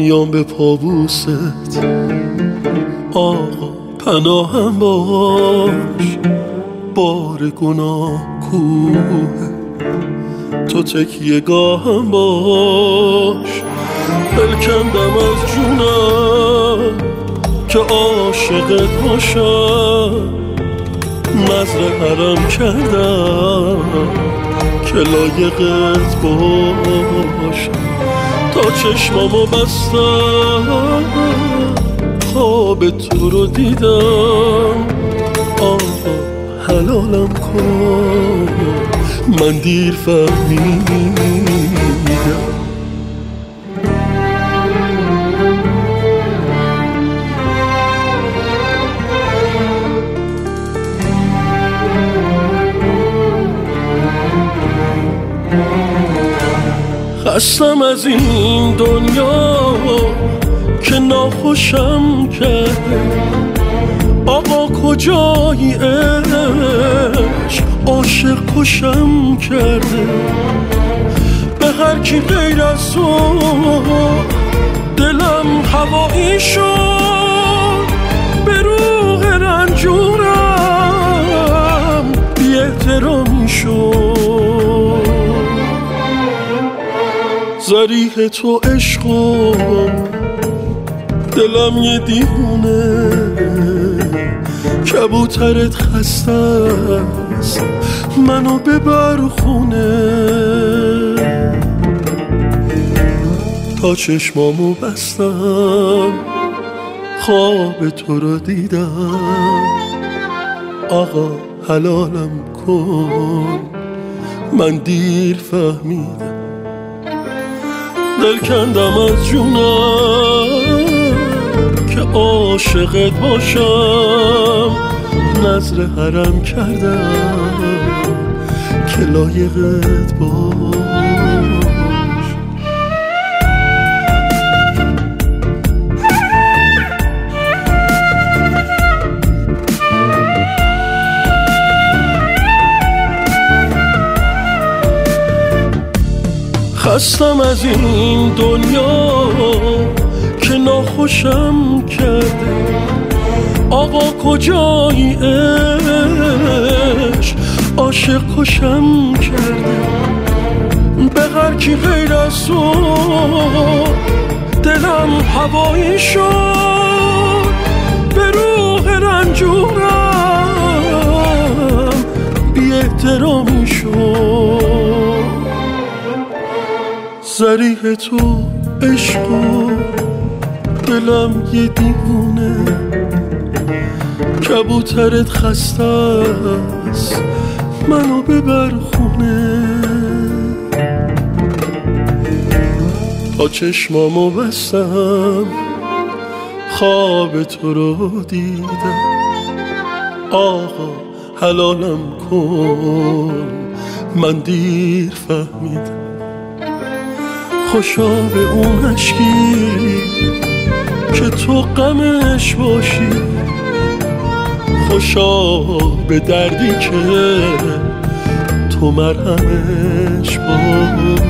میام به پابوست آقا پناهم باش، بار گناه کوه تو تکیه گاهم باش. دل کندم از جونم که عاشقت باشم، نذر حرم کردم که لایقت باشم. تا چشمامو بستم خواب تو رو دیدم، آقا حلالم کن من دیر فهمیدم. خستم از این دنیا که ناخوشم کرده، آقا کجایی عشق عاشق کشم کرده. به هر کی غیر از تو دلم هوایی شد، به روح رنجورم بی احترامی شد. ذریح تو عشقم دلم یه دیوونه، کبوترت خسته است منو ببر خونه. تا چشمامو بستم خواب تو رو دیدم، آقا حلالم کن من دیر فهمیدم. دل کندم از جونم که عاشقت باشم، نذر حرم کردم که لایقت باش. خستم از این دنیا که ناخوشم کرده، آقا کجایی عشق عاشق کشم کرده. به هر کی غیر از تو دلم هوایی شد، به روح رنجورم بی احترامی شد. ذریح تو عشقو دلم یه دیوونه، کبوترت خسته است منو ببر خونه. تا چشمامو بستم خواب تو رو دیدم، آقا حلالم کن من دیر فهمیدم. خوشا به اون عشقی که تو غمش باشی، خوشا به دردی که تو مرهمش باشی.